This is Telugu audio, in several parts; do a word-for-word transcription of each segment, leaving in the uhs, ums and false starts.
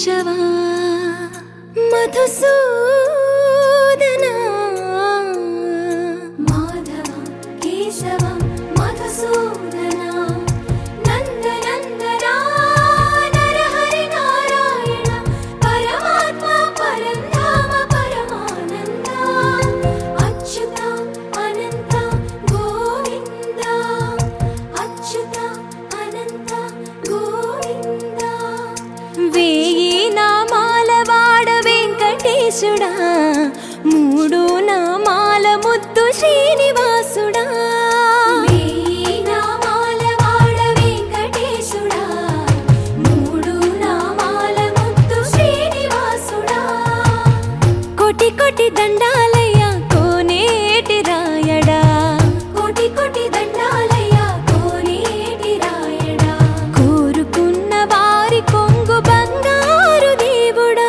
కేశవా మధుసూదనా మాధవ కేశవ మధుసూదనా నందనందనా నరహరి నారాయణ పరమాత్మ పరంధామ పరమానంద అచ్యుత అనంత గోవింద అచ్యుత అనంత గోవింద వేయి నామాల వాడ వెంకటేశుడా మూడు నామాల ముద్దు శ్రీనివాసుడా వేయి నామాల వాడ వెంకటేశుడా మూడు నామాల ముద్దు శ్రీనివాసుడా కోటి కోటి దండాలయ్య కోనేటి రాయడా కోటి కోటి దండాలయ్య కోనేటి రాయడా కోరుకున్న వారి కొంగు బంగారు దేవుడా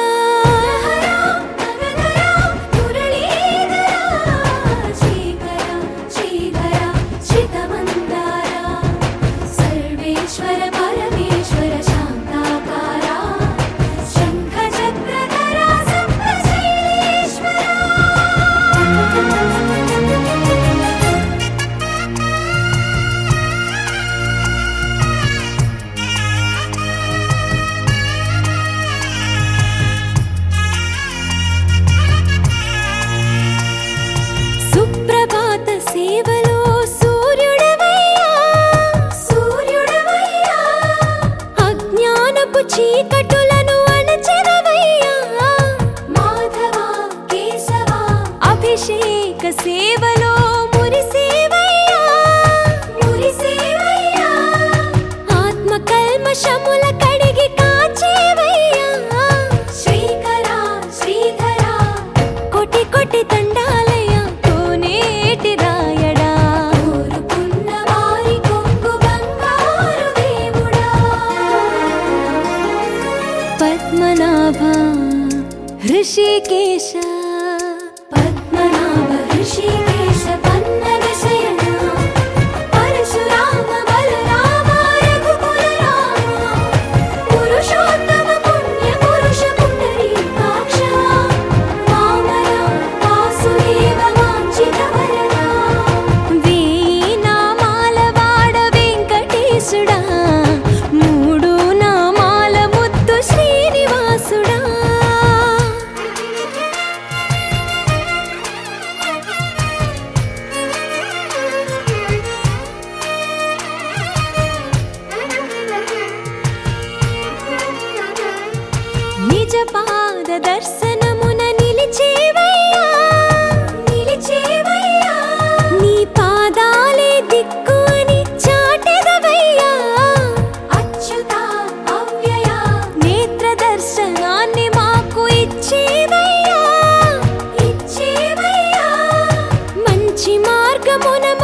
నగధరా మురళీధరా శ్రీకర శ్రీధర శ్రితమందార సర్వేశ్వర పరమేశ్వర శాంతాకార శంఖ చక్రధర సప్తశైలేశ్వర సుప్రభాత సేవలో సూర్యుడవయ్యా సూర్యుడవయ్యా అజ్ఞానపు చీకటులను అణచెదవయ్యా మాధవ కేశవ అభిషేక సేవలో మురిసేవయ్యా మురిసేవయ్యా ఆత్మ కల్మషముల కడిగి కాచేవయ్యా శ్రీకర శ్రీధర కోటి కోటి దండాలయ్య కోనేటి రాయడా కోరుకున్న వారి కొంగు బంగారు దేవుడా పద్మనాభ హృషికేశ పద్మనాభ ఋషికేశ పన్నగ శయన పరశురామ బలరామ రఘుకుల రామ పురుషోత్తమ పుణ్య పురుష పుండరీకాక్ష వామన వాసుదేవ వాంఛిత వరదా వేయి నామాల వాడ వెంకటేశుడా మూడు నామాల ముద్దు శ్రీనివాసుడా నిజ పాద దర్శనమున నిలిచేవయ్యా నిలిచేవయ్యా నీ పాదాలే దిక్కు అని చాటెదవయ్యా అచ్యుత అవ్యయ నేత్ర దర్శనాన్ని మాకు ఇచ్చేవయ్యా ఇచ్చేవయ్యా మంచి మార్గమున